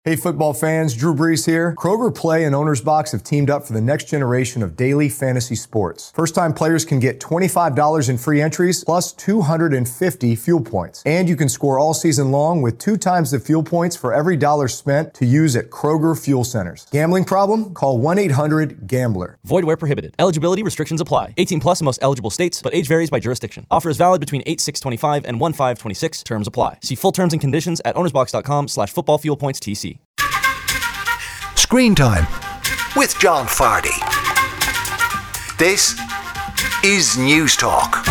Hey football fans, Drew Brees here. Kroger Play and Owner's Box have teamed up for the next generation of daily fantasy sports. First-time players can get $25 in free entries plus 250 fuel points. And you can score all season long with 2 times the fuel points for every dollar spent to use at Kroger Fuel Centers. Gambling problem? Call 1-800-GAMBLER. Void where prohibited. Eligibility restrictions apply. 18 plus in most eligible states, but age varies by jurisdiction. Offer is valid between 8/6/25 and 1/5/26. Terms apply. See full terms and conditions at ownersbox.com/footballfuelpointstc. Screen Time with John Fardy. This is News Talk.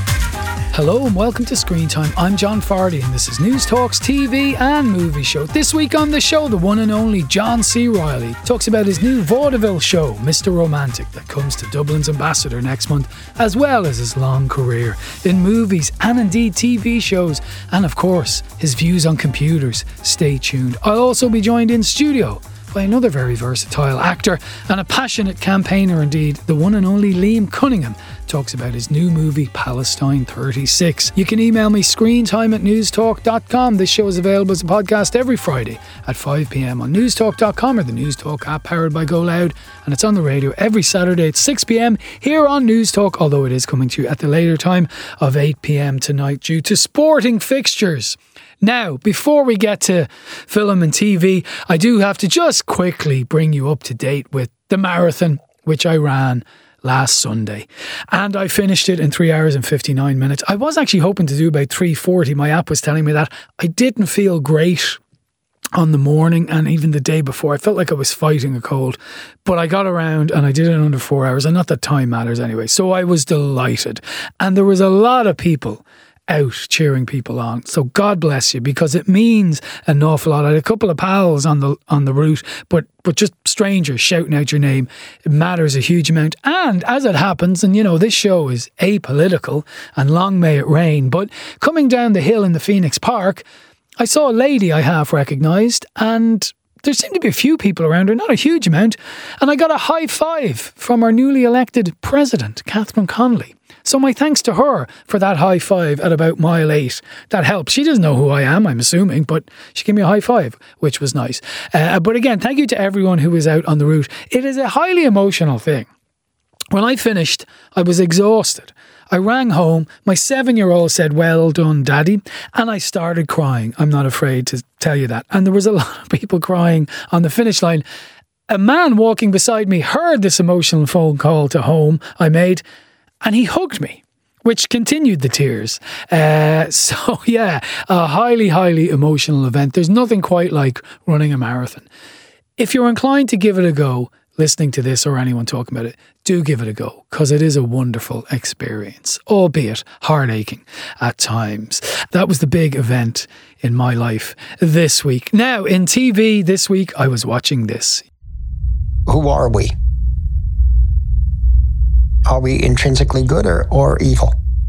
Hello and welcome to Screen Time. I'm John Fardy and this is News Talk's TV and movie show. This week on the show, the one and only John C. Reilly talks about his new vaudeville show, Mr. Romantic, that comes to Dublin's Ambassador next month, as well as his long career in movies and indeed TV shows, and of course, his views on computers. Stay tuned. I'll also be joined in studio by another very versatile actor and a passionate campaigner indeed. The one and only Liam Cunningham talks about his new movie Palestine 36. You can email me screentime@newstalk.com. This show is available as a podcast every Friday at 5 p.m. on newstalk.com or the News Talk app powered by Go Loud, and it's on the radio every Saturday at 6 p.m. here on News Talk, although it is coming to you at the later time of 8 p.m. tonight due to sporting fixtures. Now, before we get to film and TV, I do have to just quickly bring you up to date with the marathon, which I ran last Sunday. And I finished it in 3 hours and 59 minutes. I was actually hoping to do about 3:40. My app was telling me that. I didn't feel great on the morning and even the day before. I felt like I was fighting a cold. But I got around and I did it in under 4 hours. And not that time matters anyway. So I was delighted. And there was a lot of people out cheering people on. So God bless you, because it means an awful lot. I had a couple of pals on the route, but just strangers shouting out your name. It matters a huge amount. And as it happens, and you know, this show is apolitical and long may it rain, but coming down the hill in the Phoenix Park, I saw a lady I half recognised, and there seemed to be a few people around her, not a huge amount, and I got a high five from our newly elected president, Catherine Connolly. So my thanks to her for that high five at about mile 8. That helps. She doesn't know who I am, I'm assuming, but she gave me a high five, which was nice. But again, thank you to everyone who was out on the route. It is a highly emotional thing. When I finished, I was exhausted. I rang home. My 7-year-old said, "Well done, Daddy." And I started crying. I'm not afraid to tell you that. And there was a lot of people crying on the finish line. A man walking beside me heard this emotional phone call to home I made, and he hugged me, which continued the tears. So yeah, a highly, highly emotional event. There's nothing quite like running a marathon. If you're inclined to give it a go, listening to this or anyone talking about it, do give it a go, because it is a wonderful experience, albeit heart-aching at times. That was the big event in my life this week. Now, in TV this week, I was watching this. Who are we? Are we intrinsically good or evil?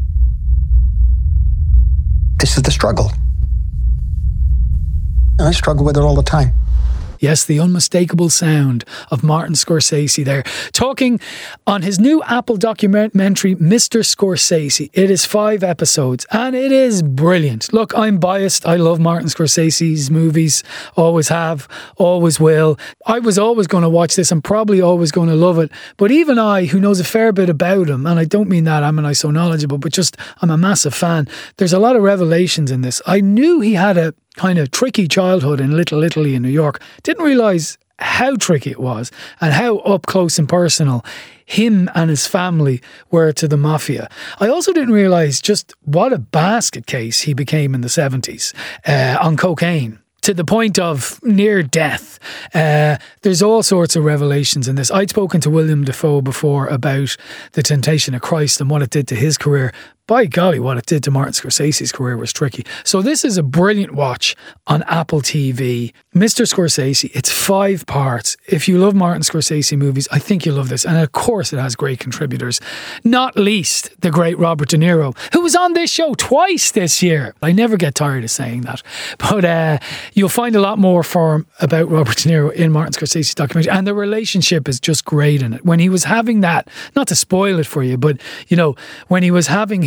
This is the struggle. And I struggle with it all the time. Yes, the unmistakable sound of Martin Scorsese there, talking on his new Apple documentary, Mr. Scorsese. It is 5 episodes and it is brilliant. Look, I'm biased. I love Martin Scorsese's movies. Always have, always will. I was always going to watch this and probably always going to love it. But even I, who knows a fair bit about him, and I don't mean that I'm so knowledgeable, but just I'm a massive fan. There's a lot of revelations in this. I knew he had a kind of tricky childhood in Little Italy in New York. Didn't realise how tricky it was and how up close and personal him and his family were to the mafia. I also didn't realise just what a basket case he became in the 70s on cocaine, to the point of near death. There's all sorts of revelations in this. I'd spoken to William Dafoe before about The Temptation of Christ and what it did to his career. By golly, what it did to Martin Scorsese's career was tricky. So this is a brilliant watch on Apple TV. Mr. Scorsese, it's 5 parts. If you love Martin Scorsese movies, I think you'll love this. And of course it has great contributors, not least the great Robert De Niro, who was on this show twice this year. I never get tired of saying that. But you'll find a lot more about Robert De Niro in Martin Scorsese's documentary. And the relationship is just great in it. When he was having that, not to spoil it for you, but, you know, when he was having his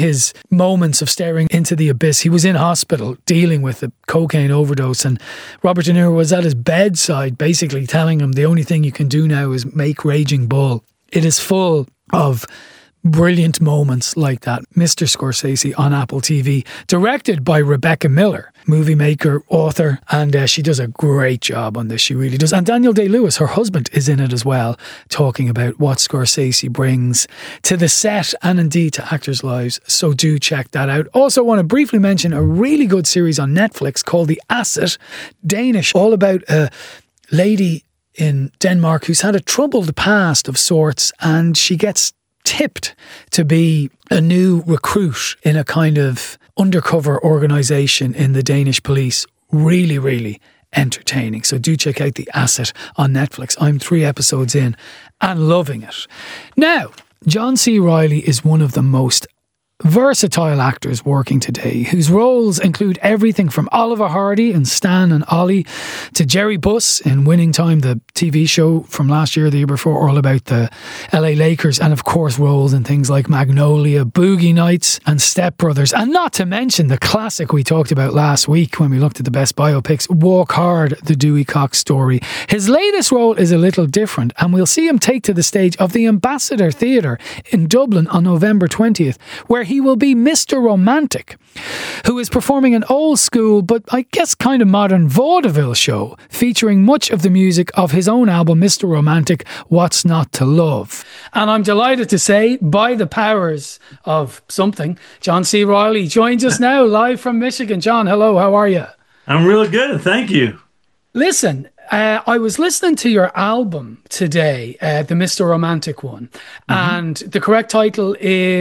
his moments of staring into the abyss. He was in hospital dealing with a cocaine overdose, and Robert De Niro was at his bedside basically telling him the only thing you can do now is make Raging Bull. It is full of brilliant moments like that. Mr. Scorsese on Apple TV, directed by Rebecca Miller, movie maker, author, and she does a great job on this. She really does. And Daniel Day-Lewis, her husband, is in it as well, talking about what Scorsese brings to the set and indeed to actors' lives. So do check that out. Also want to briefly mention a really good series on Netflix called The Asset, Danish, all about a lady in Denmark who's had a troubled past of sorts, and she gets tipped to be a new recruit in a kind of undercover organisation in the Danish police. Really, really entertaining. So do check out The Asset on Netflix. I'm 3 episodes in and loving it. Now, John C. Reilly is one of the most versatile actors working today, whose roles include everything from Oliver Hardy in Stan and Ollie to Jerry Buss in Winning Time, the TV show from last year, the year before, all about the LA Lakers, and of course roles in things like Magnolia, Boogie Nights and Step Brothers, and not to mention the classic we talked about last week when we looked at the best biopics, Walk Hard, the Dewey Cox story. His latest role is a little different, and we'll see him take to the stage of the Ambassador Theatre in Dublin on November 20th, where he will be Mr. Romantic, who is performing an old school but I guess kind of modern vaudeville show featuring much of the music of his own album Mr. Romantic, What's Not to Love. And I'm delighted to say, by the powers of something, John C. Reilly joins us now live from Michigan. John, hello, how are you? I'm really good, thank you. Listen, I was listening to your album today, the Mr. Romantic one, and the correct title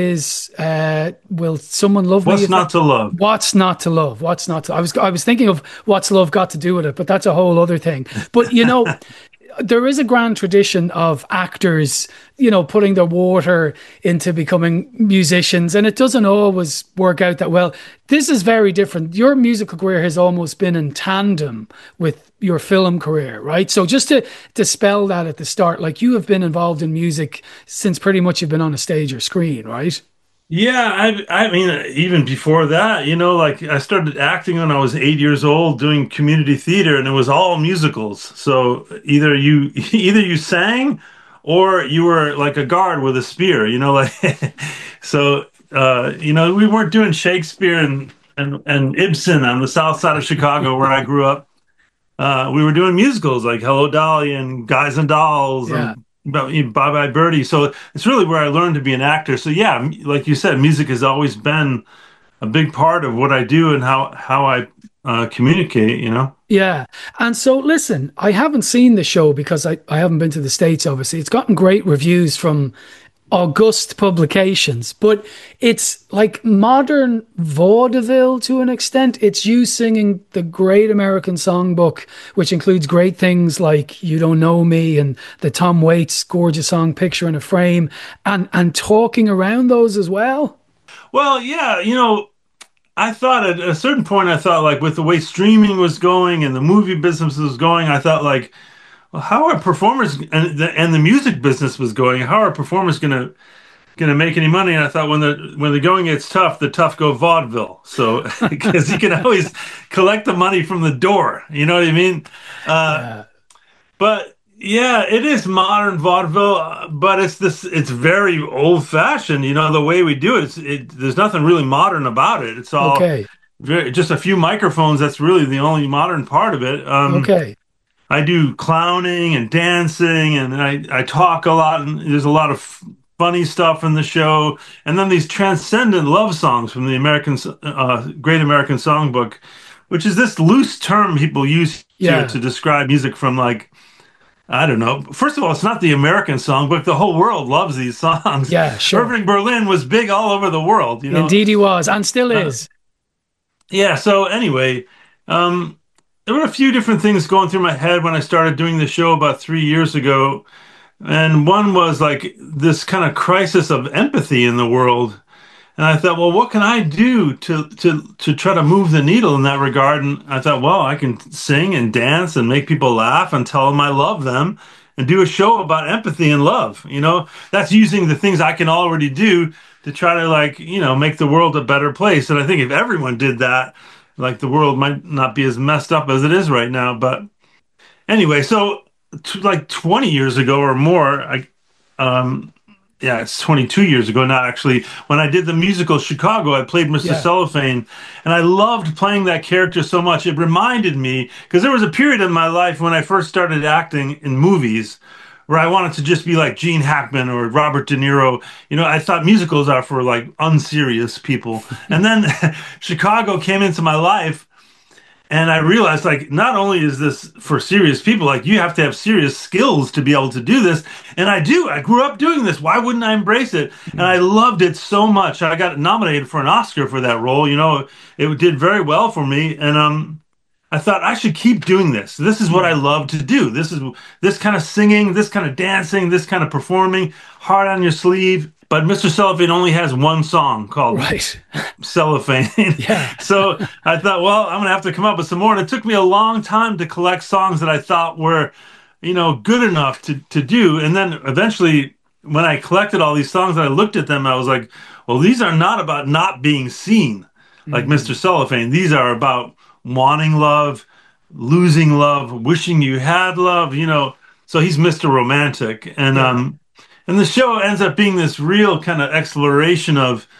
is "Will Someone Love Me?" What's Not to Love? What's Not to Love? What's not to? I was thinking of what's love got to do with it, but that's a whole other thing. But you know. There is a grand tradition of actors, you know, putting their water into becoming musicians, and it doesn't always work out that well. This is very different. Your musical career has almost been in tandem with your film career, right? So just to dispel that at the start, like you have been involved in music since pretty much you've been on a stage or screen, right? Yeah, I mean, even before that, you know, like I started acting when I was 8 years old doing community theater, and it was all musicals. So either you sang or you were like a guard with a spear, you know, like so you know, we weren't doing Shakespeare and Ibsen on the south side of Chicago where I grew up. We were doing musicals like Hello Dolly and Guys and Dolls and Bye Bye Birdie. So it's really where I learned to be an actor. So yeah, like you said, music has always been a big part of what I do and how I communicate, you know? Yeah. And so listen, I haven't seen the show because I haven't been to the States, obviously. It's gotten great reviews from august publications, but it's like modern vaudeville to an extent. It's you singing the Great American Songbook, which includes great things like You Don't Know Me and the Tom Waits gorgeous song Picture in a Frame, and talking around those as well. Well, yeah, you know, I thought at a certain point, I thought like with the way streaming was going and the movie business was going, I thought like, well, how are performers and the music business was going? How are performers gonna make any money? And I thought when the going gets tough, the tough go vaudeville. So because you can always collect the money from the door, you know what I mean? But yeah, it is modern vaudeville, but it's very old fashioned. You know the way we do it. There's nothing really modern about it. It's all just a few microphones. That's really the only modern part of it. I do clowning and dancing, and I talk a lot, and there's a lot of funny stuff in the show. And then these transcendent love songs from the Great American Songbook, which is this loose term people use to describe music from like, I don't know. First of all, it's not the American Songbook. The whole world loves these songs. Yeah, sure. Irving Berlin was big all over the world. You know? Indeed he was, and still is. Yeah, so anyway... there were a few different things going through my head when I started doing the show about 3 years ago. And one was like this kind of crisis of empathy in the world. And I thought, well, what can I do to try to move the needle in that regard? And I thought, well, I can sing and dance and make people laugh and tell them I love them and do a show about empathy and love. You know, that's using the things I can already do to try to like, make the world a better place. And I think if everyone did that, like the world might not be as messed up as it is right now. But anyway, so like 20 years ago or more, it's 22 years ago now, actually, when I did the musical Chicago, I played Mr. Cellophane, and I loved playing that character so much. It reminded me, because there was a period in my life when I first started acting in movies where I wanted to just be like Gene Hackman or Robert De Niro. I thought musicals are for like unserious people. And then Chicago came into my life, and I realized, like, not only is this for serious people, like, you have to have serious skills to be able to do this. And I do. I grew up doing this. Why wouldn't I embrace it? And I loved it so much. I got nominated for an Oscar for that role. It did very well for me. And I thought I should keep doing this. This is what I love to do. This is this kind of singing, this kind of dancing, this kind of performing, heart on your sleeve. But Mr. Cellophane only has one song called Cellophane. Yeah. So I thought, well, I'm going to have to come up with some more. And it took me a long time to collect songs that I thought were, good enough to do. And then eventually, when I collected all these songs and I looked at them, I was like, well, these are not about not being seen like Mr. Cellophane. These are about wanting love, losing love, wishing you had love, So he's Mr. Romantic. And the show ends up being this real kind of exploration of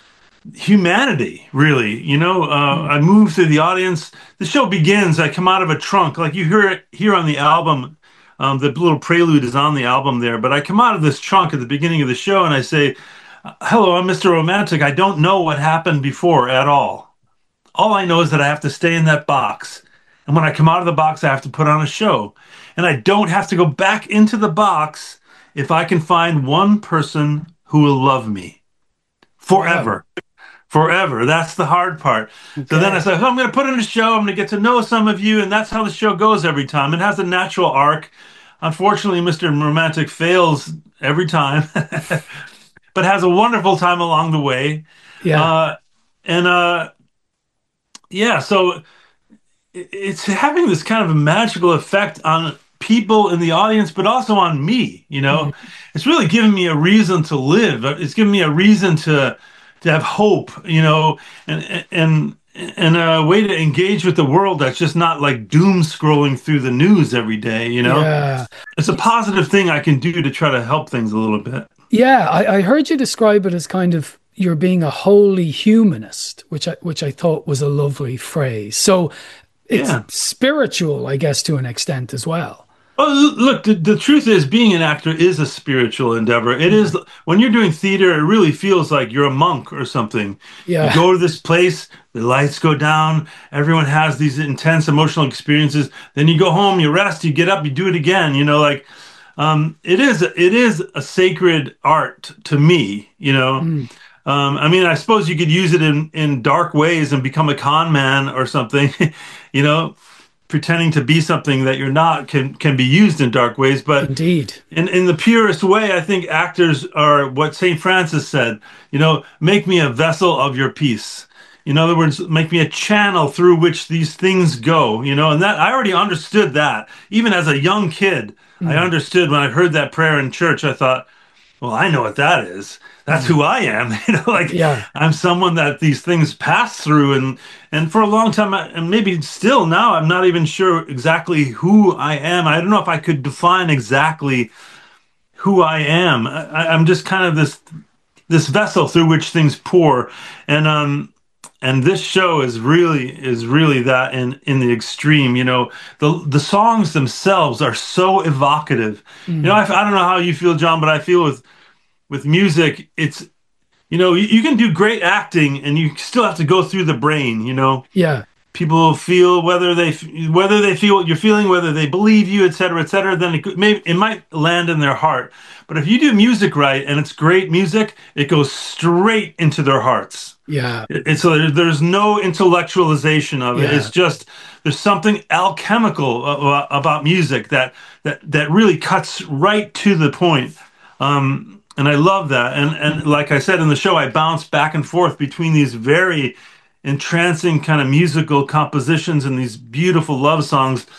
humanity, really. I move through the audience. The show begins, I come out of a trunk, like you hear it here on the album. The little prelude is on the album there, but I come out of this trunk at the beginning of the show and I say, hello, I'm Mr. Romantic. I don't know what happened before at all. All I know is that I have to stay in that box. And when I come out of the box, I have to put on a show. And I don't have to go back into the box if I can find one person who will love me forever. Wow. Forever. That's the hard part. Okay. So then I said, I'm going to put in a show. I'm going to get to know some of you. And that's how the show goes every time. It has a natural arc. Unfortunately, Mr. Romantic fails every time, but has a wonderful time along the way. Yeah. So it's having this kind of a magical effect on people in the audience, but also on me. It's really given me a reason to live. It's given me a reason to have hope, and a way to engage with the world that's just not like doom scrolling through the news every day. Yeah. It's a positive thing I can do to try to help things a little bit. Yeah, I heard you describe it as kind of you're being a holy humanist, which I thought was a lovely phrase. So it's spiritual, I guess, to an extent as well. Oh, look, the truth is being an actor is a spiritual endeavor. It is, when you're doing theater, it really feels like you're a monk or something. Yeah. You go to this place, the lights go down, everyone has these intense emotional experiences. Then you go home, you rest, you get up, you do it again. It is a sacred art to me, I suppose you could use it in dark ways and become a con man or something, pretending to be something that you're not can be used in dark ways. But indeed, in the purest way, I think actors are what St. Francis said, make me a vessel of your peace. In other words, make me a channel through which these things go, and that I already understood that. Even as a young kid, I understood when I heard that prayer in church, I thought, well, I know what that is. That's who I am. I'm someone that these things pass through. And for a long time, and maybe still now, I'm not even sure exactly who I am. I don't know if I could define exactly who I am. I'm just kind of this vessel through which things pour. And this show is really that in the extreme. The songs themselves are so evocative. I don't know how you feel, John, but I feel with music, it's, you can do great acting and you still have to go through the brain, Yeah. People feel whether they feel what you're feeling, whether they believe you, et cetera, then it might land in their heart. But if you do music right and it's great music, it goes straight into their hearts. Yeah. So there's no intellectualization of it. Yeah. It's just, there's something alchemical about music that really cuts right to the point. And I love that. And like I said in the show, I bounce back and forth between these very entrancing kind of musical compositions and these beautiful love songs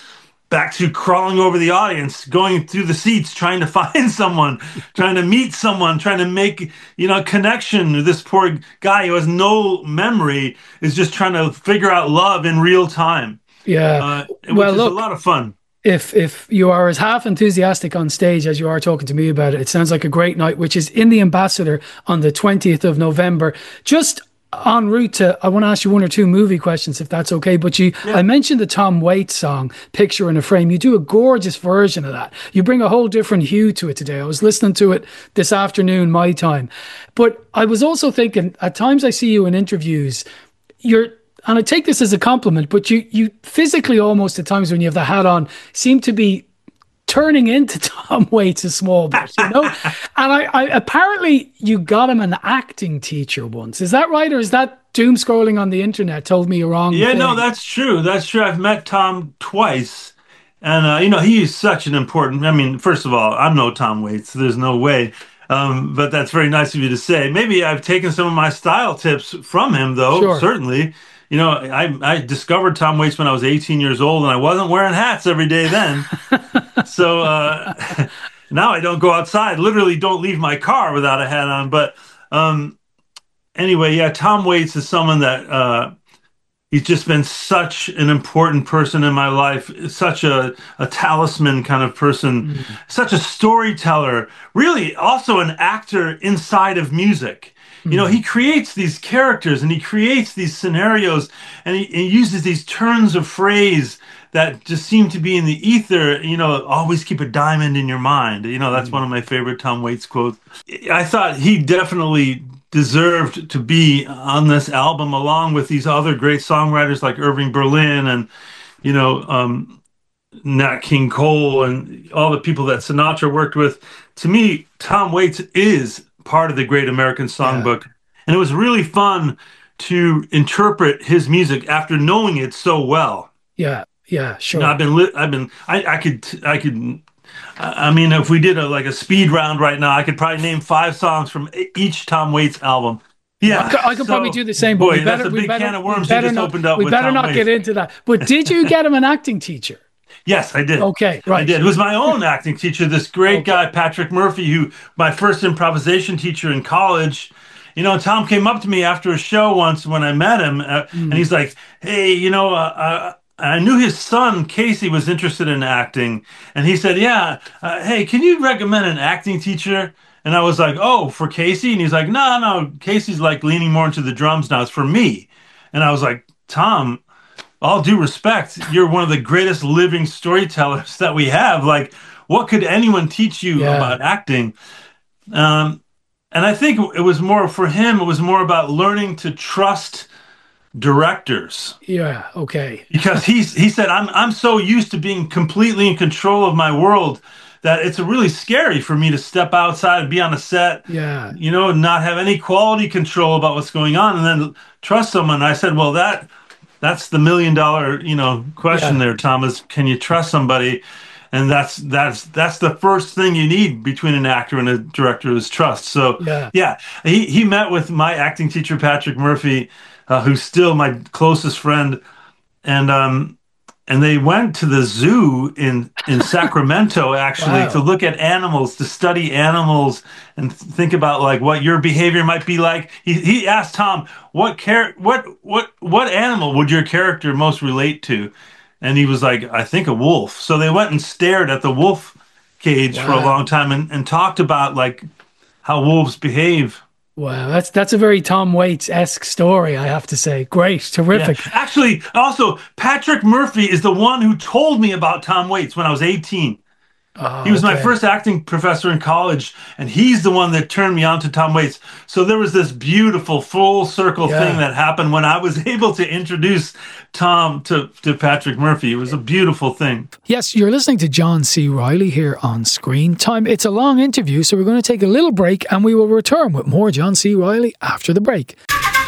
back to crawling over the audience, going through the seats, trying to find someone, trying to meet someone, trying to make, connection. This poor guy who has no memory is just trying to figure out love in real time. Yeah. Which is a lot of fun. If you are as half enthusiastic on stage as you are talking to me about it, it sounds like a great night, which is in the Ambassador on the 20th of November. Just en route to, I want to ask you one or two movie questions, if that's okay. But I mentioned the Tom Waits song, Picture in a Frame. You do a gorgeous version of that. You bring a whole different hue to it today. I was listening to it this afternoon, my time. But I was also thinking, at times I see you in interviews, and I take this as a compliment, but you physically almost at times when you have the hat on seem to be turning into Tom Waits a small bit, And I apparently you got him an acting teacher once. Is that right? Or is that doom scrolling on the internet told me a wrong thing? No, that's true. That's true. I've met Tom twice. And, he is such an important, first of all, I'm no Tom Waits. There's no way. But that's very nice of you to say. Maybe I've taken some of my style tips from him, though, Sure. Certainly. I discovered Tom Waits when I was 18 years old, and I wasn't wearing hats every day then. So now I don't go outside, literally don't leave my car without a hat on. But anyway, Tom Waits is someone that he's just been such an important person in my life, such a talisman kind of person, such a storyteller, really also an actor inside of music. He creates these characters and he creates these scenarios and he uses these turns of phrase that just seem to be in the ether, always keep a diamond in your mind. That's one of my favorite Tom Waits quotes. I thought he definitely deserved to be on this album along with these other great songwriters like Irving Berlin and, Nat King Cole and all the people that Sinatra worked with. To me, Tom Waits is part of the Great American Songbook. Yeah. And it was really fun to interpret his music after knowing it so well. Yeah, sure. If we did a speed round right now, I could probably name 5 songs from each Tom Waits album. Yeah, I could probably do the same. But that's a big can of worms you just opened up. We better not get into that. But did you get him an acting teacher? Yes, I did. Okay, right. I did. It was my own acting teacher, this great guy, Patrick Murphy, who my first improvisation teacher in college. Tom came up to me after a show once when I met him, and he's like, hey, I knew his son, Casey, was interested in acting. And he said, hey, can you recommend an acting teacher? And I was like, oh, for Casey? And he's like, no, Casey's leaning more into the drums now. It's for me. And I was like, Tom, all due respect, you're one of the greatest living storytellers that we have. What could anyone teach you about acting? And I think it was more for him, it was more about learning to trust directors. Yeah, okay. Because he said, I'm so used to being completely in control of my world that it's really scary for me to step outside and be on a set, not have any quality control about what's going on and then trust someone. And I said, well, that's the $1 million, question there, Thomas. Can you trust somebody? And that's the first thing you need between an actor and a director is trust. So he met with my acting teacher, Patrick Murphy, who's still my closest friend. And they went to the zoo in Sacramento, actually, to look at animals, to study animals and think about what your behavior might be like. He asked Tom, what animal would your character most relate to? And he was like, I think a wolf. So they went and stared at the wolf cage for a long time and talked about how wolves behave. Wow, that's a very Tom Waits-esque story, I have to say. Great, terrific. Yeah. Actually, also, Patrick Murphy is the one who told me about Tom Waits when I was 18. He was my first acting professor in college, and he's the one that turned me on to Tom Waits. So there was this beautiful full circle thing that happened when I was able to introduce Tom to Patrick Murphy. It was a beautiful thing. Yes, you're listening to John C. Reilly here on Screen Time. It's a long interview, so we're going to take a little break, and we will return with more John C. Reilly after the break.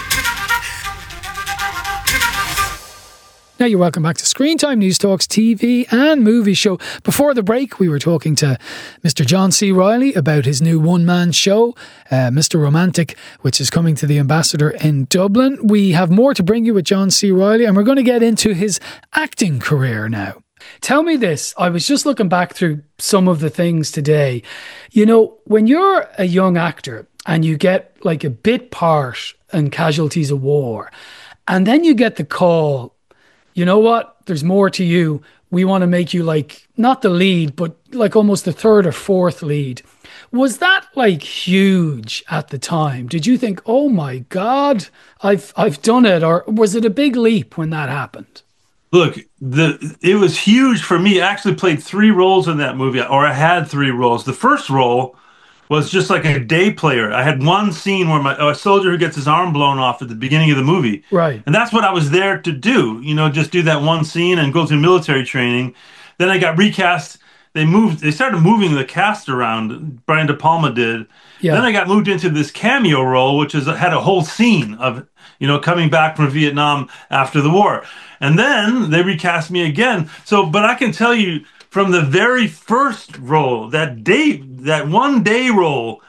Now you're welcome back to Screen Time, News Talks TV and movie show. Before the break, we were talking to Mr. John C. Reilly about his new one-man show, Mr. Romantic, which is coming to the Ambassador in Dublin. We have more to bring you with John C. Reilly, and we're going to get into his acting career now. Tell me this. I was just looking back through some of the things today. You know, when you're a young actor and you get like a bit part in Casualties of War, and then you get the call, you know what? There's more to you. We want to make you like not the lead, but like almost the third or fourth lead. Was that like huge at the time? Did you think, "Oh my God, I've done it," or was it a big leap when that happened? Look, it was huge for me. I actually played three roles in that movie, or I had three roles. The first role was just like a day player. I had one scene where a soldier who gets his arm blown off at the beginning of the movie. Right. And that's what I was there to do, just do that one scene and go through military training. Then I got recast. They started moving the cast around. Brian De Palma did. Yeah. Then I got moved into this cameo role, which had a whole scene of, coming back from Vietnam after the war. And then they recast me again. So, but I can tell you, from the very first role, that one day role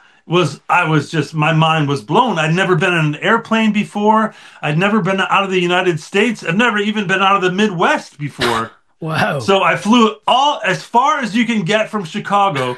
my mind was blown. I'd never been in an airplane before. I'd never been out of the United States. I've never even been out of the Midwest before. Wow. So I flew as far as you can get from Chicago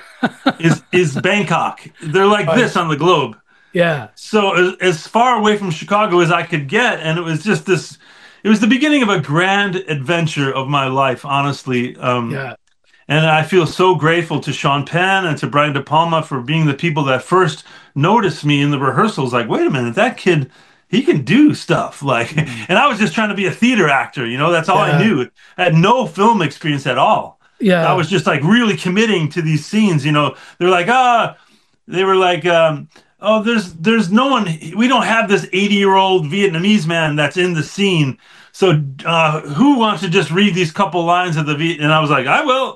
is Bangkok. They're like this on the globe. Yeah. So as far away from Chicago as I could get. And it was just it was the beginning of a grand adventure of my life, honestly. Yeah. And I feel so grateful to Sean Penn and to Brian De Palma for being the people that first noticed me in the rehearsals. Like, wait a minute, that kid, he can do stuff. Like, and I was just trying to be a theater actor. That's all I knew. I had no film experience at all. Yeah. I was just like really committing to these scenes. They're like, they were like, oh, there's no one. We don't have this 80-year-old Vietnamese man that's in the scene. So who wants to just read these couple lines of and I was like, I will.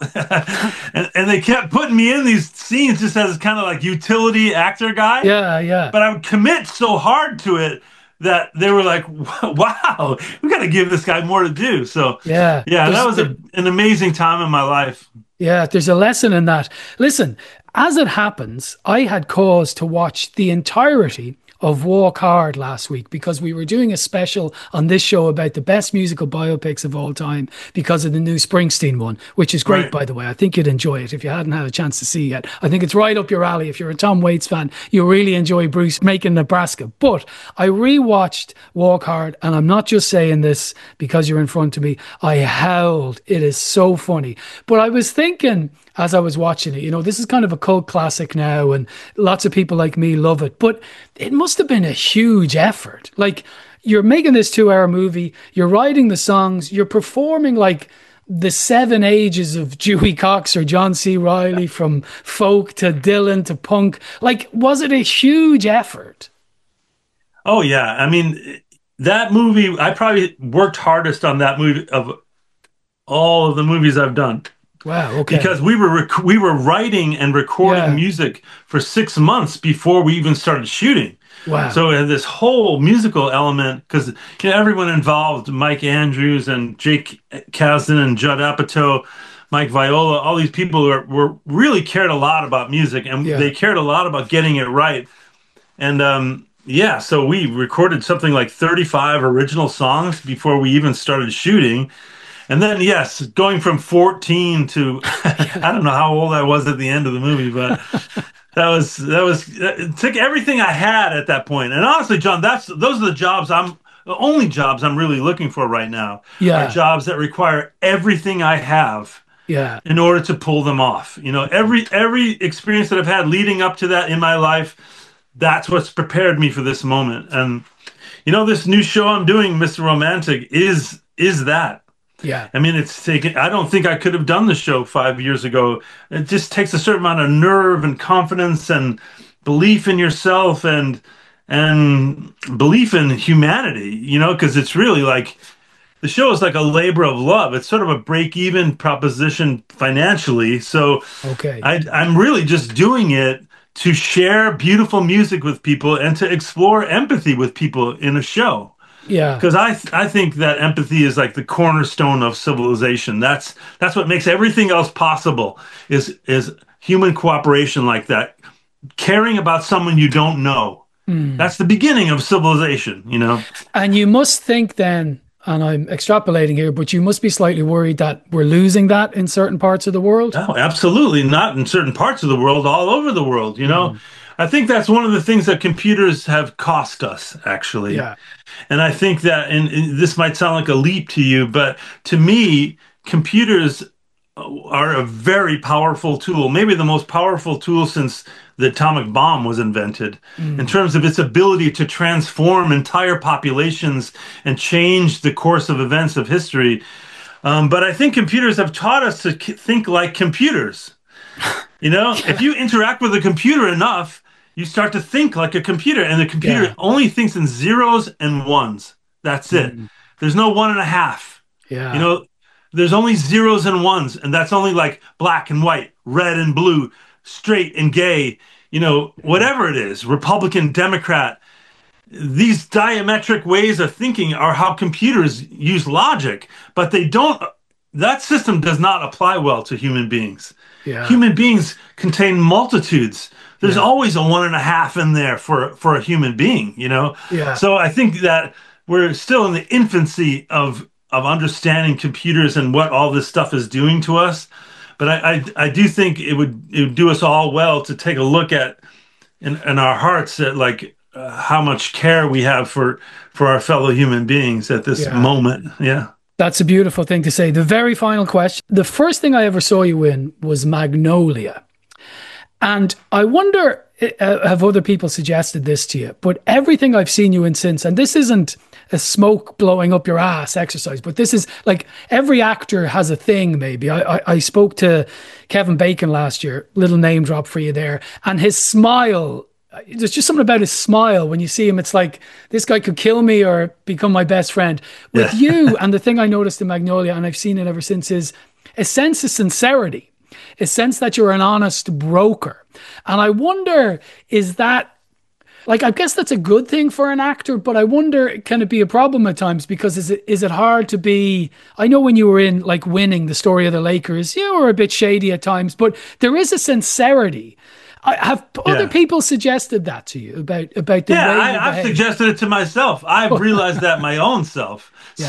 and they kept putting me in these scenes just as kind of like utility actor guy. Yeah, yeah. But I would commit so hard to it that they were like, wow, we got to give this guy more to do. So yeah, that was an amazing time in my life. Yeah, there's a lesson in that. Listen, as it happens, I had cause to watch the entirety of Walk Hard last week because we were doing a special on this show about the best musical biopics of all time because of the new Springsteen one, which is great, right. By the way. I think you'd enjoy it if you hadn't had a chance to see it yet. I think it's right up your alley. If you're a Tom Waits fan, you'll really enjoy Bruce making Nebraska. But I rewatched Walk Hard, and I'm not just saying this because you're in front of me. I howled. It is so funny. But I was thinking, as I was watching it, this is kind of a cult classic now, and lots of people like me love it. But it must have been a huge effort. Like, you're making this 2-hour movie, you're writing the songs, you're performing like the 7 ages of Dewey Cox or John C. Reilly, from folk to Dylan to punk. Like, was it a huge effort? Oh, yeah. I mean, that movie, I probably worked hardest on that movie of all of the movies I've done. Wow, okay. Because we were writing and recording music for 6 months before we even started shooting. Wow. So it had this whole musical element because everyone involved, Mike Andrews and Jake Kasdan and Judd Apatow, Mike Viola, all these people were really cared a lot about music, and they cared a lot about getting it right. And so we recorded something like 35 original songs before we even started shooting. And then, yes, going from 14 to, I don't know how old I was at the end of the movie, but it took everything I had at that point. And honestly, John, those are the only jobs I'm really looking for right now. Yeah. Are jobs that require everything I have in order to pull them off. Every experience that I've had leading up to that in my life, that's what's prepared me for this moment. And, this new show I'm doing, Mr. Romantic, is that. Yeah. I mean, I don't think I could have done the show 5 years ago. It just takes a certain amount of nerve and confidence and belief in yourself and belief in humanity, because it's really like, the show is like a labor of love. It's sort of a break-even proposition financially. So I'm really just doing it to share beautiful music with people and to explore empathy with people in a show. Yeah, because I think that empathy is like the cornerstone of civilization. That's what makes everything else possible. Is human cooperation like that, caring about someone you don't know. That's the beginning of civilization. And you must think then, and I'm extrapolating here, but you must be slightly worried that we're losing that in certain parts of the world. No, absolutely not in certain parts of the world, all over the world. I think that's one of the things that computers have cost us, actually. Yeah. And I think that, and this might sound like a leap to you, but to me, computers are a very powerful tool, maybe the most powerful tool since the atomic bomb was invented, in terms of its ability to transform entire populations and change the course of events of history. But I think computers have taught us to think like computers. If you interact with a computer enough, you start to think like a computer, and the computer only thinks in zeros and ones. That's it. There's no 1.5. Yeah. There's only zeros and ones, and that's only like black and white, red and blue, straight and gay, whatever it is, Republican, Democrat. These diametric ways of thinking are how computers use logic, but that system does not apply well to human beings. Yeah. Human beings contain multitudes. There's always a 1.5 in there for a human being, Yeah. So I think that we're still in the infancy of understanding computers and what all this stuff is doing to us. But I do think it would do us all well to take a look at in our hearts at how much care we have for our fellow human beings at this moment. Yeah. That's a beautiful thing to say. The very final question. The first thing I ever saw you in was Magnolia. And I wonder, have other people suggested this to you? But everything I've seen you in since, and this isn't a smoke blowing up your ass exercise, but this is like every actor has a thing, maybe. I spoke to Kevin Bacon last year, little name drop for you there, and his smile, there's just something about his smile when you see him. It's like, this guy could kill me or become my best friend. With you, and the thing I noticed in Magnolia, and I've seen it ever since, is a sense of sincerity, a sense that you're an honest broker. And I wonder, is that, I guess that's a good thing for an actor, but I wonder, can it be a problem at times? Because is it hard to be, I know when you were in Winning, the story of the Lakers, you were a bit shady at times, but there is a sincerity. Have other people suggested that to you about the way you I've suggested it to myself. I've realized that my own self. Yeah.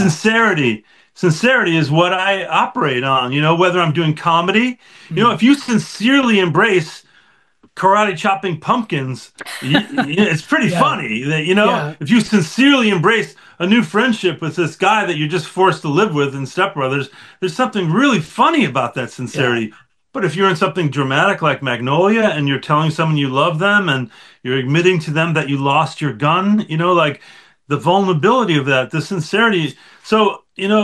Sincerity is what I operate on, whether I'm doing comedy, if you sincerely embrace karate chopping pumpkins, it's pretty funny that, if you sincerely embrace a new friendship with this guy that you're just forced to live with in Step Brothers, there's something really funny about that sincerity. Yeah. But if you're in something dramatic like Magnolia and you're telling someone you love them and you're admitting to them that you lost your gun, the vulnerability of that, the sincerity. So,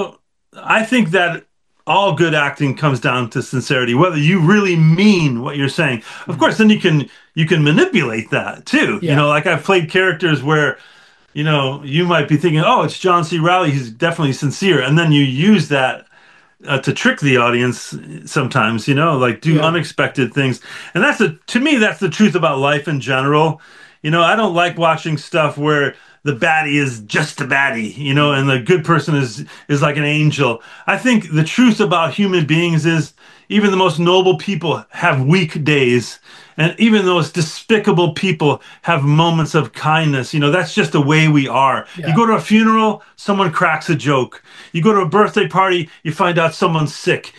I think that all good acting comes down to sincerity, whether you really mean what you're saying. Of course, then you can manipulate that too. Yeah. I've played characters where, you might be thinking, oh, it's John C. Reilly, he's definitely sincere. And then you use that to trick the audience sometimes, do unexpected things. And to me, that's the truth about life in general. I don't like watching stuff where the baddie is just a baddie, and the good person is like an angel. I think the truth about human beings is even the most noble people have weak days. And even those despicable people have moments of kindness. That's just the way we are. Yeah. You go to a funeral, someone cracks a joke. You go to a birthday party, you find out someone's sick.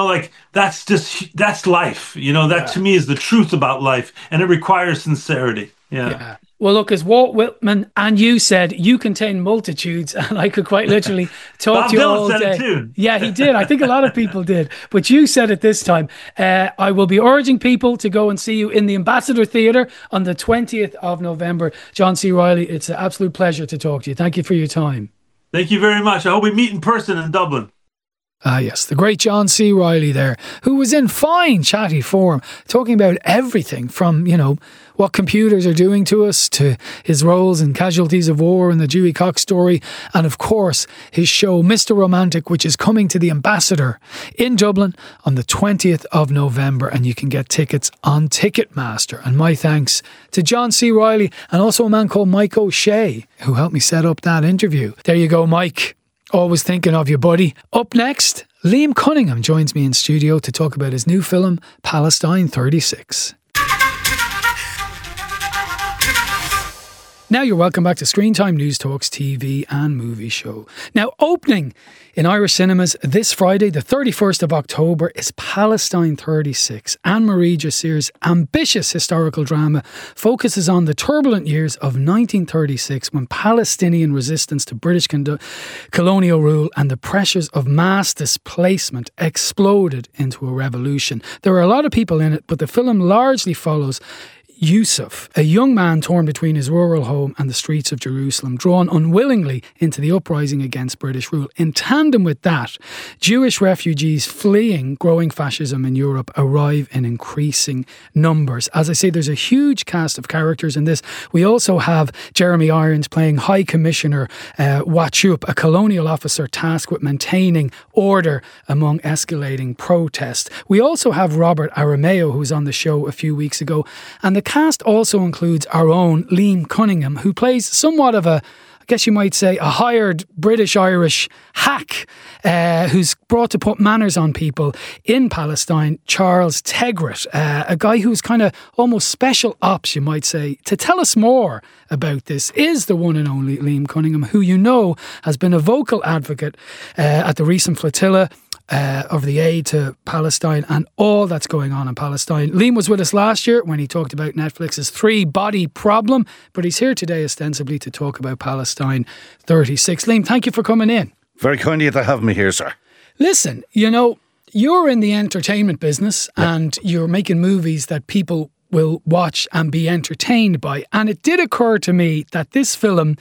That's life. That to me is the truth about life. And it requires sincerity. Yeah. Well, look, as Walt Whitman and you said, you contain multitudes, and I could quite literally talk to you all day. Bob Dylan said it too. Yeah, he did. I think a lot of people did. But you said it this time. I will be urging people to go and see you in the Ambassador Theatre on the 20th of November. John C. Reilly, it's an absolute pleasure to talk to you. Thank you for your time. Thank you very much. I hope we meet in person in Dublin. Ah, yes, the great John C. Reilly there, who was in fine chatty form, talking about everything from, what computers are doing to us, to his roles in Casualties of War and the Dewey Cox story, and of course, his show Mr. Romantic, which is coming to the Ambassador in Dublin on the 20th of November, and you can get tickets on Ticketmaster. And my thanks to John C. Reilly and also a man called Mike O'Shea, who helped me set up that interview. There you go, Mike. Always thinking of you, buddy. Up next, Liam Cunningham joins me in studio to talk about his new film, Palestine 36. Now you're welcome back to Screen Time News Talks TV and Movie Show. Now, opening in Irish cinemas this Friday, the 31st of October, is Palestine 36. Anne-Marie Jassir's ambitious historical drama focuses on the turbulent years of 1936 when Palestinian resistance to British colonial rule and the pressures of mass displacement exploded into a revolution. There are a lot of people in it, but the film largely follows Yusuf, a young man torn between his rural home and the streets of Jerusalem, drawn unwillingly into the uprising against British rule. In tandem with that, Jewish refugees fleeing growing fascism in Europe arrive in increasing numbers. As I say, there's a huge cast of characters in this. We also have Jeremy Irons playing High Commissioner Wachup, a colonial officer tasked with maintaining order among escalating protest. We also have Robert Arameo, who was on the show a few weeks ago, and the cast also includes our own Liam Cunningham, who plays somewhat of a, I guess you might say, a hired British-Irish hack who's brought to put manners on people in Palestine, Charles Tegret, a guy who's kind of almost special ops, you might say. To tell us more about this is the one and only Liam Cunningham, who you know has been a vocal advocate at the recent flotilla of the aid to Palestine and all that's going on in Palestine. Liam was with us last year when he talked about Netflix's 3-body problem, but he's here today ostensibly to talk about Palestine 36. Liam, thank you for coming in. Very kind of you to have me here, sir. Listen, you know, you're in the entertainment business and you're making movies that people will watch and be entertained by. And it did occur to me that this film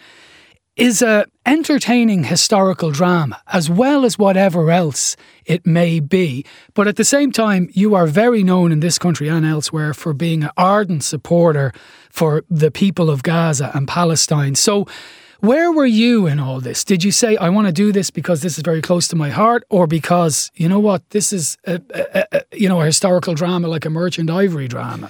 is a entertaining historical drama as well as whatever else it may be. But at the same time, you are very known in this country and elsewhere for being an ardent supporter for the people of Gaza and Palestine. So where were you in all this? Did you say, I want to do this because this is very close to my heart, or because, you know what, this is a historical drama like a Merchant Ivory drama?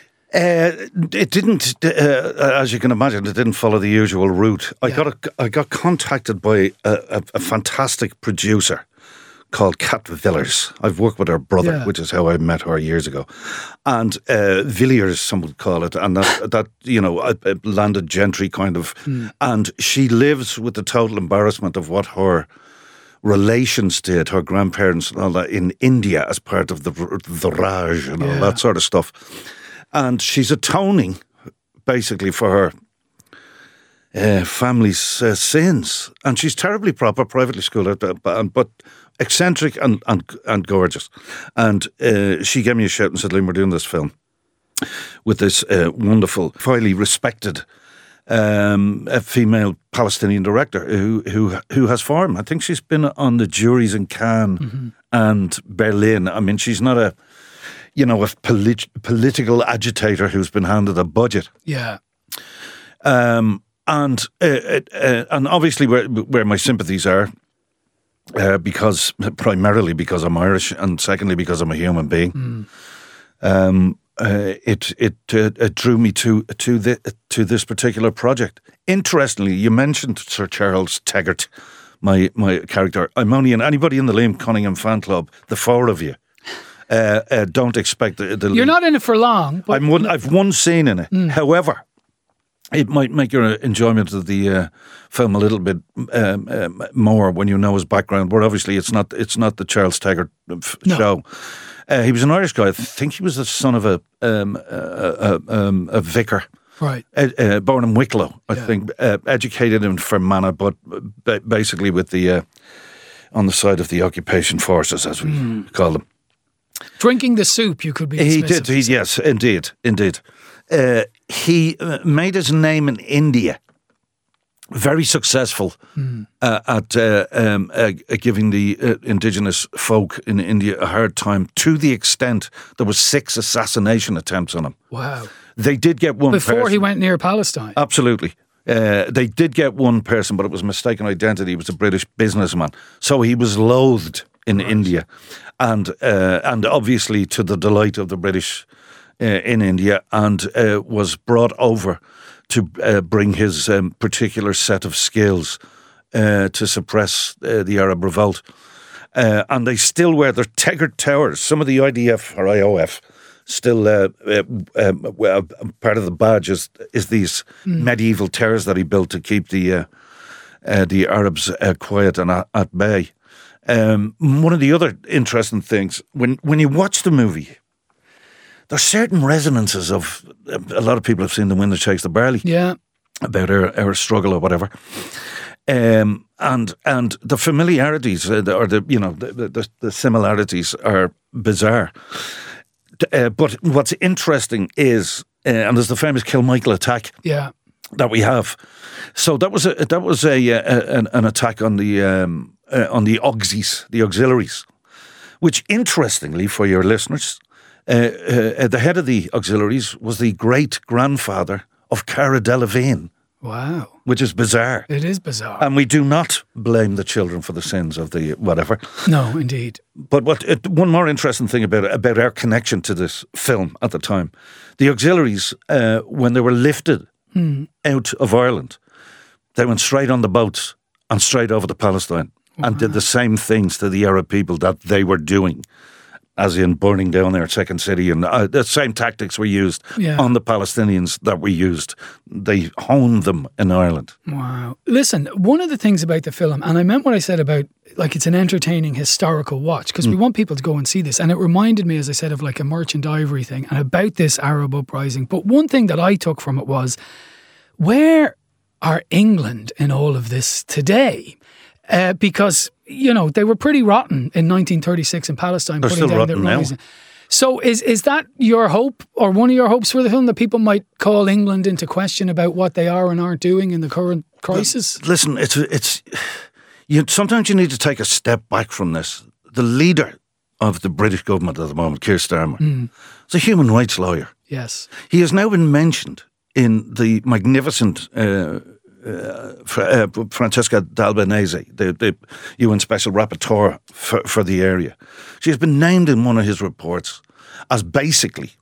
It didn't, as you can imagine, it didn't follow the usual route. I got contacted by a fantastic producer called Kat Villers. I've worked with her brother, which is how I met her years ago. And Villiers, some would call it, and that landed gentry kind of. And she lives with the total embarrassment of what her relations did, her grandparents and all that, in India as part of the Raj and all that sort of stuff. And she's atoning, basically, for her family's sins. And she's terribly proper, privately schooled, but eccentric and gorgeous. And she gave me a shout and said, Liam, we're doing this film with this wonderful, highly respected a female Palestinian director who has form. I think she's been on the juries in Cannes and Berlin. I mean, she's not a political agitator who's been handed a budget. Yeah. And obviously where my sympathies are, primarily because I'm Irish, and secondly because I'm a human being. It drew me to this particular project. Interestingly, you mentioned Sir Charles Tegert, my character. I'm only in anybody in the Liam Cunningham fan club, the four of you. Don't expect the You're not in it for long. But I've one scene in it. However, it might make your enjoyment of the film a little bit more when you know his background. But obviously, it's not the Charles Tegert show. He was an Irish guy. I think he was the son of a vicar. Right. Born in Wicklow, I think. Educated in Fermanagh, but basically with the on the side of the occupation forces, as we call them. Drinking the soup, you could be. He did. Yes, indeed. He made his name in India. Very successful at giving the indigenous folk in India a hard time, to the extent there was 6 assassination attempts on him. Wow. They did get one before he went near Palestine. Absolutely. They did get one person, but it was a mistaken identity. He was a British businessman. So he was loathed in India. And obviously to the delight of the British in India, and was brought over to bring his particular set of skills to suppress the Arab revolt. And they still wear their Tegert towers. Some of the IDF or IOF still part of the badge is these medieval towers that he built to keep the Arabs quiet and at bay. One of the other interesting things, when you watch the movie, there's certain resonances of, a lot of people have seen The Wind That Shakes the Barley. Yeah. About our struggle or whatever. And the familiarities or the similarities are bizarre. But what's interesting is, and there's the famous Kilmichael attack. Yeah. That we have. So that was an attack on the Auxies, the auxiliaries, which interestingly for your listeners, the head of the auxiliaries was the great grandfather of Cara Delevingne. Wow. Which is bizarre. It is bizarre. And we do not blame the children for the sins of the whatever. No, indeed. But one more interesting thing about our connection to this film at the time, the auxiliaries, when they were lifted out of Ireland, they went straight on the boats and straight over to Palestine and did the same things to the Arab people that they were doing, as in burning down their second city. And the same tactics were used on the Palestinians that we used. They honed them in Ireland. Wow. Listen, one of the things about the film, and I meant what I said about, like, it's an entertaining historical watch, because we want people to go and see this. And it reminded me, as I said, of like a Merchant Ivory thing and about this Arab uprising. But one thing that I took from it was, where are England in all of this today? Because, you know, they were pretty rotten in 1936 in Palestine. They're still rotten now. So is that your hope, or one of your hopes for the film, that people might call England into question about what they are and aren't doing in the current crisis? Listen, sometimes you need to take a step back from this. The leader of the British government at the moment, Keir Starmer, is a human rights lawyer. Yes. He has now been mentioned in the magnificent Francesca D'Albanese, the UN Special Rapporteur for the area. She has been named in one of his reports as basically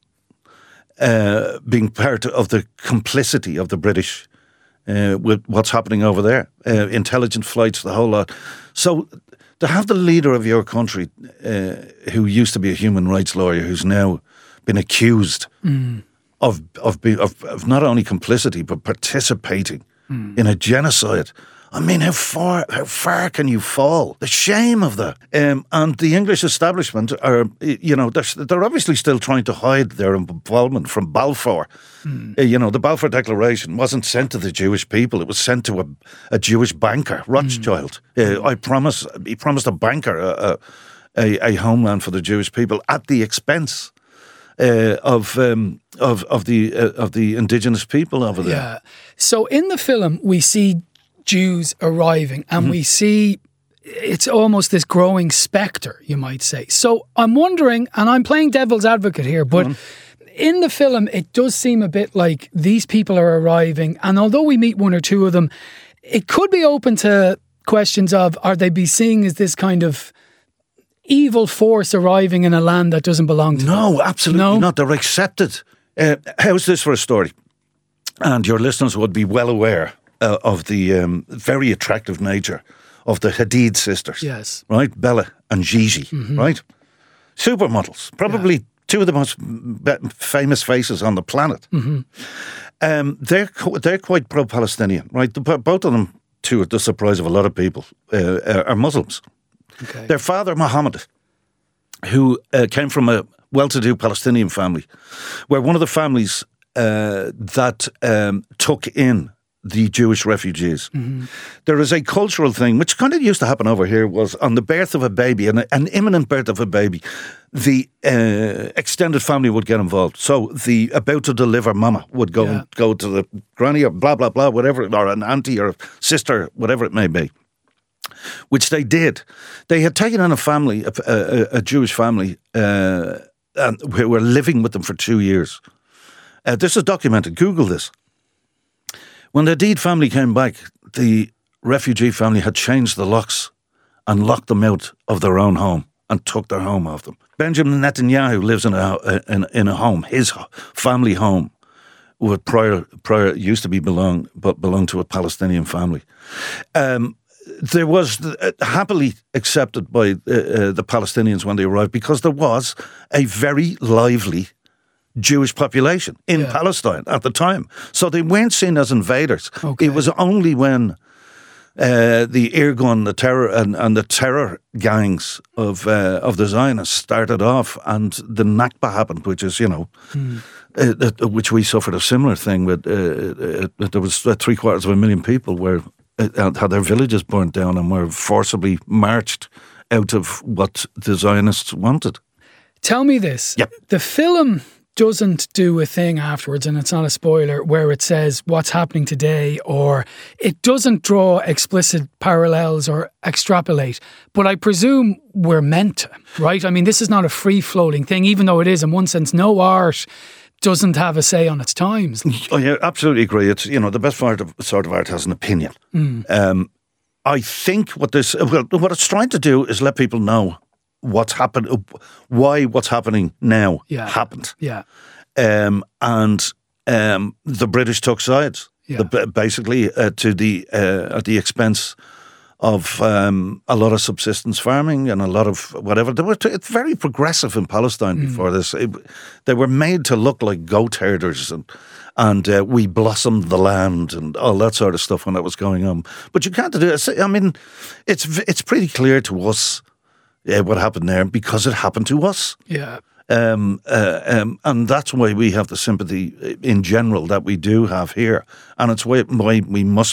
being part of the complicity of the British with what's happening over there. Intelligent flights, the whole lot. So to have the leader of your country, who used to be a human rights lawyer, who's now been accused of not only complicity but participating in a genocide. I mean, how far can you fall? The shame of that. And the English establishment are, they're obviously still trying to hide their involvement from Balfour. The Balfour Declaration wasn't sent to the Jewish people. It was sent to a Jewish banker, Rothschild. He promised a banker a homeland for the Jewish people at the expense of the indigenous people over there. Yeah. So in the film, we see Jews arriving, and we see it's almost this growing spectre, you might say. So I'm wondering, and I'm playing devil's advocate here, but in the film, it does seem a bit like these people are arriving, and although we meet one or two of them, it could be open to questions of, are they be seen as this kind of evil force arriving in a land that doesn't belong to them? No, absolutely not. They're accepted. How's this for a story? And your listeners would be well aware of the very attractive nature of the Hadid sisters. Yes. Right? Bella and Gigi, right? Supermodels. Probably two of the most famous faces on the planet. They're quite pro-Palestinian, right? Both of them, to the surprise of a lot of people, are Muslims. Okay. Their father, Mohammed, who came from a well-to-do Palestinian family, were one of the families that took in the Jewish refugees. There is a cultural thing, which kind of used to happen over here, was on the birth of a baby, an imminent birth of a baby, the extended family would get involved. So the about-to-deliver mama would go to the granny or blah, blah, blah, whatever, or an auntie or a sister, whatever it may be, which they did. They had taken in a family, a Jewish family, and who were living with them for 2 years. This is documented. Google this. When the Hadid family came back, the refugee family had changed the locks and locked them out of their own home and took their home off them. Benjamin Netanyahu lives in a home, his family home, would prior used to be belonged to a Palestinian family. There was happily accepted by the Palestinians when they arrived, because there was a very lively Jewish population in Palestine at the time. So they weren't seen as invaders. Okay. It was only when the Irgun, the terror and the terror gangs of the Zionists started off, and the Nakba happened, which is, which we suffered a similar thing with. There was 750,000 people where had their villages burnt down and were forcibly marched out of what the Zionists wanted. Tell me this. Yep. The film doesn't do a thing afterwards, and it's not a spoiler, where it says what's happening today, or it doesn't draw explicit parallels or extrapolate. But I presume we're meant to, right? I mean, this is not a free-floating thing, even though it is, in one sense. No art doesn't have a say on its times. Oh, yeah, absolutely agree. It's, the best sort of art has an opinion. I think what it's trying to do is let people know what's happened, why what's happening now happened. Yeah. And the British took sides, basically to at the expense of a lot of subsistence farming and a lot of whatever. It's very progressive in Palestine before this. They were made to look like goat herders and we blossomed the land and all that sort of stuff when that was going on. But you can't do it. I mean, it's pretty clear to us what happened there because it happened to us. Yeah. And that's why we have the sympathy in general that we do have here, and it's why we must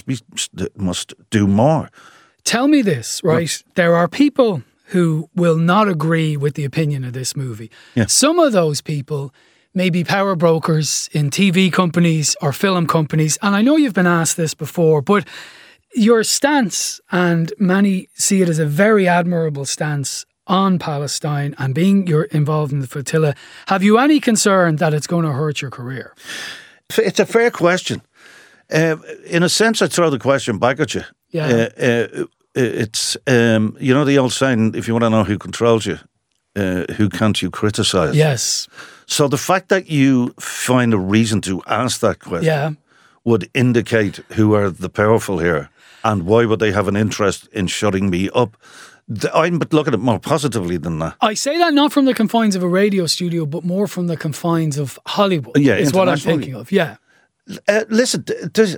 do more. Tell me this, right? There are people who will not agree with the opinion of this movie. Yeah. Some of those people may be power brokers in TV companies or film companies, and I know you've been asked this before, but your stance, and many see it as a very admirable stance on Palestine and you're involved in the flotilla, have you any concern that it's going to hurt your career? It's a fair question. In a sense, I throw the question back at you. Yeah. It's the old saying: if you want to know who controls you, who can't you criticise? Yes. So the fact that you find a reason to ask that question would indicate who are the powerful here, and why would they have an interest in shutting me up? I'm looking at it more positively than that. I say that not from the confines of a radio studio, but more from the confines of Hollywood. Yeah, is what I'm thinking of. Yeah. Listen,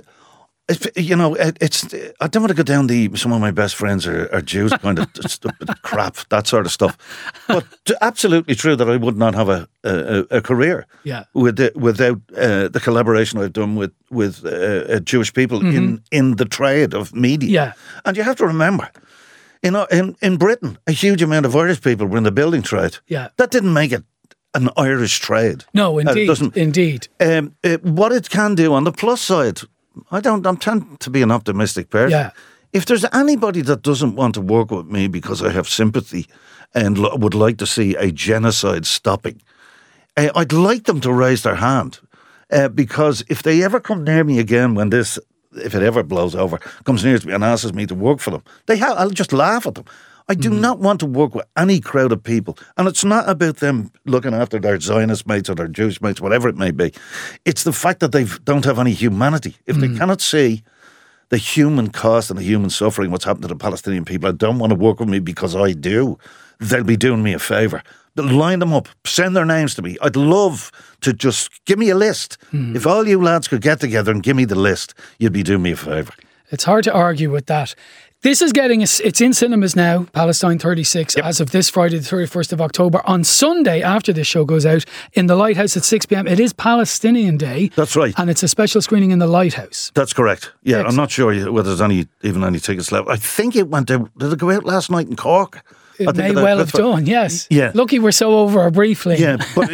it's. I don't want to go down some of my best friends are Jews kind of stupid crap, that sort of stuff. But absolutely true that I would not have a career without the collaboration I've done with Jewish people in the trade of media. Yeah. And you have to remember, in Britain, a huge amount of Irish people were in the building trade. Yeah. That didn't make it an Irish trade. No, indeed. Indeed. What it can do on the plus side, I tend to be an optimistic person. Yeah. If there's anybody that doesn't want to work with me because I have sympathy and would like to see a genocide stopping, I'd like them to raise their hand. Because if they ever come near me again when this, if it ever blows over, comes near to me and asks me to work for them, I'll just laugh at them. I do not want to work with any crowd of people. And it's not about them looking after their Zionist mates or their Jewish mates, whatever it may be. It's the fact that they don't have any humanity. If they cannot see the human cost and the human suffering, what's happened to the Palestinian people, I don't want to work with me because I do. They'll be doing me a favour. Line them up, send their names to me. I'd love to just give me a list. If all you lads could get together and give me the list, you'd be doing me a favour. It's hard to argue with that. This is it's in cinemas now, Palestine 36, as of this Friday, the 31st of October. On Sunday, after this show goes out, in the Lighthouse at 6 p.m, it is Palestinian Day. That's right. And it's a special screening in the Lighthouse. That's correct. Yeah, I'm not sure whether there's even any tickets left. I think it went out, did it go out last night in Cork? It may well have done, yes. Yeah. Lucky we're so over briefly. Yeah, but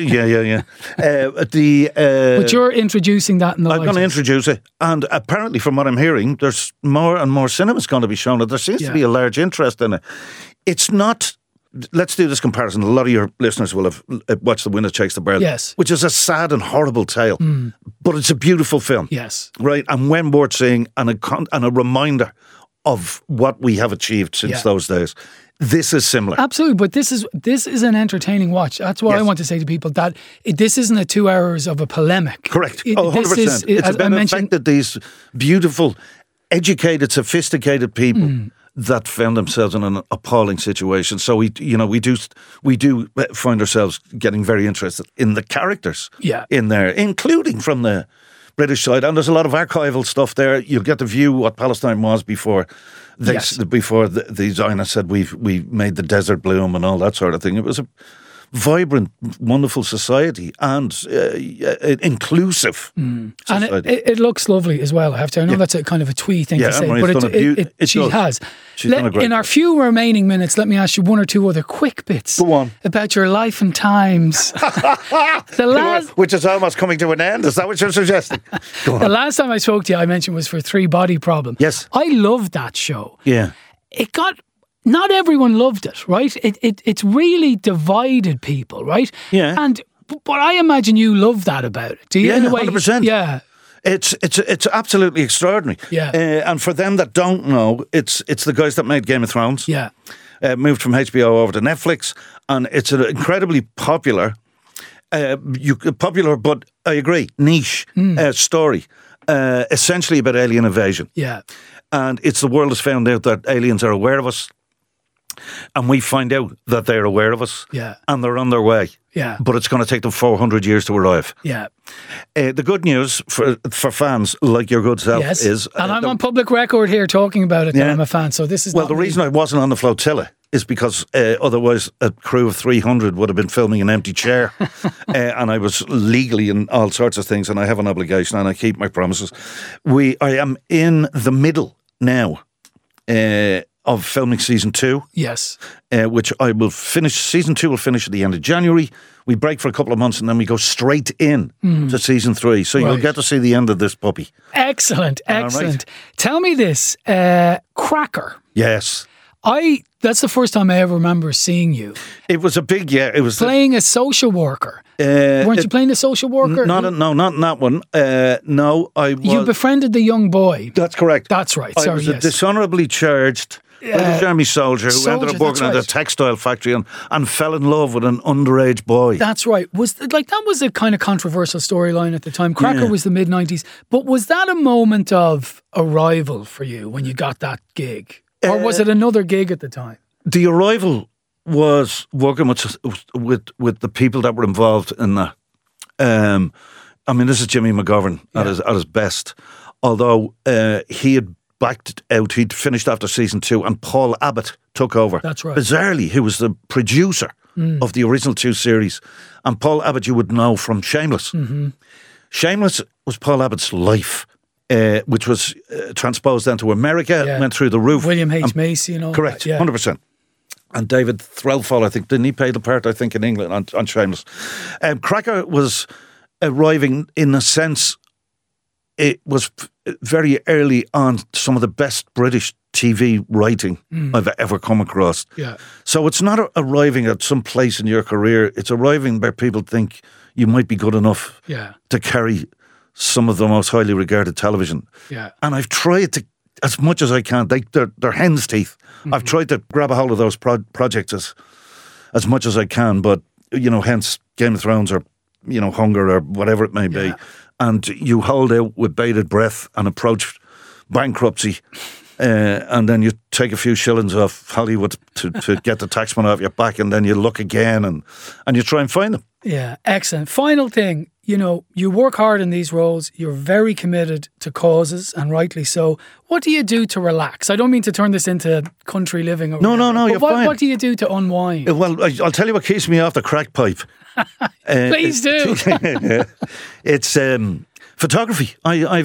but you're introducing that in the Lighthouse. I'm going to introduce it. And apparently, from what I'm hearing, there's more and more cinemas going to be shown it. There seems to be a large interest in it. It's not... Let's do this comparison. A lot of your listeners will have watched The Winner Takes the Barrel, which is a sad and horrible tale, but it's a beautiful film. Yes. Right? And when worth seeing, and a reminder of what we have achieved since those days. This is similar. Absolutely, but this is an entertaining watch. That's what I want to say to people, that this isn't a 2 hours of a polemic. Correct. 100%. It's about the fact that these beautiful, educated, sophisticated people that found themselves in an appalling situation. So we do find ourselves getting very interested in the characters in there, including from the British side. And there's a lot of archival stuff there. You'll get to view what Palestine was before the Zionists said we made the desert bloom and all that sort of thing. It was a vibrant, wonderful society and inclusive society. And it looks lovely as well, I have to. I know that's a kind of a twee thing to say, but she has. She's done a great in our few remaining minutes, let me ask you one or two other quick bits. Go on. About your life and times. Which is almost coming to an end. Is that what you're suggesting? Go on. The last time I spoke to you, I mentioned was for Three Body Problem. Yes. I loved that show. Yeah. Not everyone loved it, right? It's really divided people, right? Yeah. But I imagine you love that about it. Do you? Yeah, in a way, 100%. Yeah. It's absolutely extraordinary. Yeah. And for them that don't know, it's the guys that made Game of Thrones. Yeah. Moved from HBO over to Netflix, and it's an incredibly popular, but I agree, niche story, essentially about alien invasion. Yeah. And it's the world has found out that aliens are aware of us. And we find out that they're aware of us, and they're on their way. Yeah. But it's going to take them 400 years to arrive. Yeah. The good news for fans like your good self is... and I'm on public record here talking about it that I'm a fan, so this is the reason I wasn't on the flotilla is because otherwise a crew of 300 would have been filming an empty chair. And I was legally in all sorts of things, and I have an obligation, and I keep my promises. I am in the middle now of filming season 2. Yes. Which I will finish. Season 2 will finish at the end of January. We break for a couple of months and then we go straight in to season 3. So you'll get to see the end of this puppy. Excellent. Right. Tell me this, Cracker. Yes. That's the first time I ever remember seeing you. It was a big, it was playing a social worker. Weren't you playing a social worker? Not in that one. No, I was. You befriended the young boy. That's correct. That's right. I was a dishonourably charged British Army soldier who ended up working at a textile factory and fell in love with an underage boy. That's right. That was a kind of controversial storyline at the time. Cracker was the mid-90s. But was that a moment of arrival for you when you got that gig? Or was it another gig at the time? The arrival was working with the people that were involved in that. I mean, this is Jimmy McGovern at his best. Although he had backed out, he'd finished after season 2, and Paul Abbott took over. That's right. Bizarrely, who was the producer of the original 2 series. And Paul Abbott you would know from Shameless. Mm-hmm. Shameless was Paul Abbott's life. Which was transposed then to America, went through the roof. William H. Macy and all correct, that. 100%. And David Threlfall, I think, didn't he play the part, I think, in England on Shameless? Cracker was arriving in a sense, it was very early on some of the best British TV writing I've ever come across. Yeah. So it's not arriving at some place in your career, it's arriving where people think you might be good enough to carry some of the most highly regarded television. Yeah. And I've tried to, as much as I can, they're hen's teeth. Mm-hmm. I've tried to grab a hold of those projects as much as I can, but, hence Game of Thrones or, Hunger or whatever it may be. And you hold out with bated breath and approach bankruptcy, and then you take a few shillings off Hollywood to get the taxman off your back, and then you look again and you try and find them. Yeah, excellent. Final thing, you work hard in these roles. You're very committed to causes, and rightly so. What do you do to relax? I don't mean to turn this into country living. No, you're fine. What do you do to unwind? Well, I'll tell you what keeps me off the crack pipe. Please do. It's photography.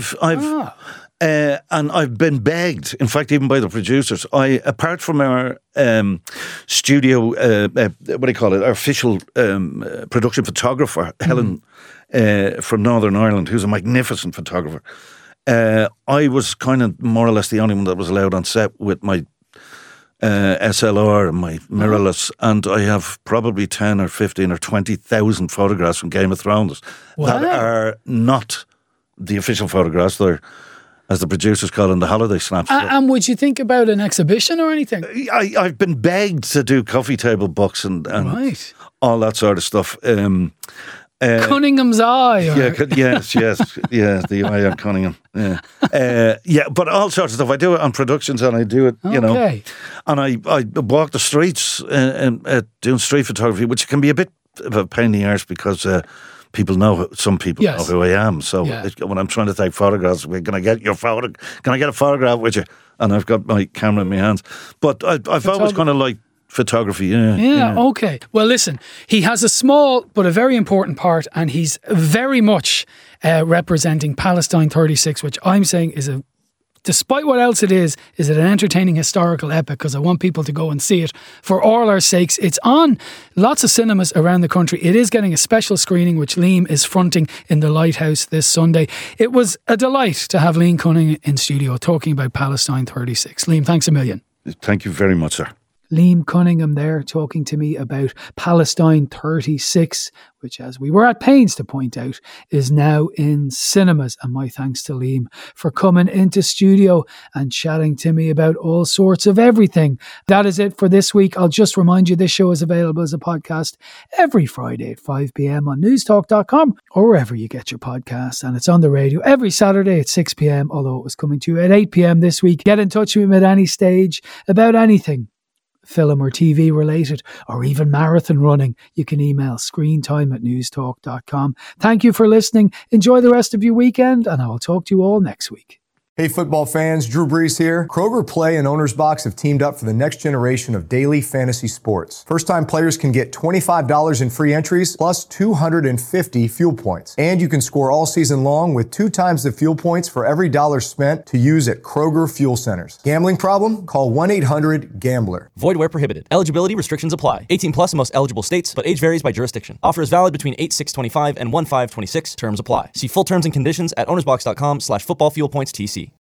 And I've been begged, in fact, even by the producers. Apart from our studio, our official production photographer, Helen from Northern Ireland, who's a magnificent photographer. I was kind of more or less the only one that was allowed on set with my SLR and my mirrorless, and I have probably 10 or 15 or 20,000 photographs from Game of Thrones that are not the official photographs. They're, as the producers call them, the holiday snaps. And would you think about an exhibition or anything? I've been begged to do coffee table books and all that sort of stuff. Cunningham's Eye. Yes, the Eye on Cunningham. Yeah, but all sorts of stuff. I do it on productions, and I do it, and I walk the streets doing street photography, which can be a bit of a pain in the arse because some people know who I am. So when I'm trying to take photographs, can I get a photograph with you? And I've got my camera in my hands. But I've always kind of liked photography. Yeah. Okay. Well, listen, he has a small but a very important part, and he's very much representing Palestine 36, which I'm saying is despite what else it is it an entertaining historical epic, because I want people to go and see it for all our sakes. It's on lots of cinemas around the country. It is getting a special screening, which Liam is fronting in the Lighthouse this Sunday. It was a delight to have Liam Cunningham in studio talking about Palestine 36. Liam, thanks a million. Thank you very much, sir. Liam Cunningham there talking to me about Palestine 36, which, as we were at pains to point out, is now in cinemas. And my thanks to Liam for coming into studio and chatting to me about all sorts of everything. That is it for this week. I'll just remind you this show is available as a podcast every Friday at 5 p.m. on newstalk.com or wherever you get your podcasts. And it's on the radio every Saturday at 6 p.m, although it was coming to you at 8 p.m. this week. Get in touch with me at any stage about anything film or TV related, or even marathon running. You can email screentime@newstalk.com. Thank you for listening. Enjoy the rest of your weekend, and I will talk to you all next week. Hey football fans, Drew Brees here. Kroger Play and Owner's Box have teamed up for the next generation of daily fantasy sports. First-time players can get $25 in free entries plus 250 fuel points. And you can score all season long with 2 times the fuel points for every dollar spent to use at Kroger Fuel Centers. Gambling problem? Call 1-800-GAMBLER. Void where prohibited. Eligibility restrictions apply. 18 plus in most eligible states, but age varies by jurisdiction. Offer is valid between 8/6/25 and 1/5/26. Terms apply. See full terms and conditions at ownersbox.com/footballfuelpointstc.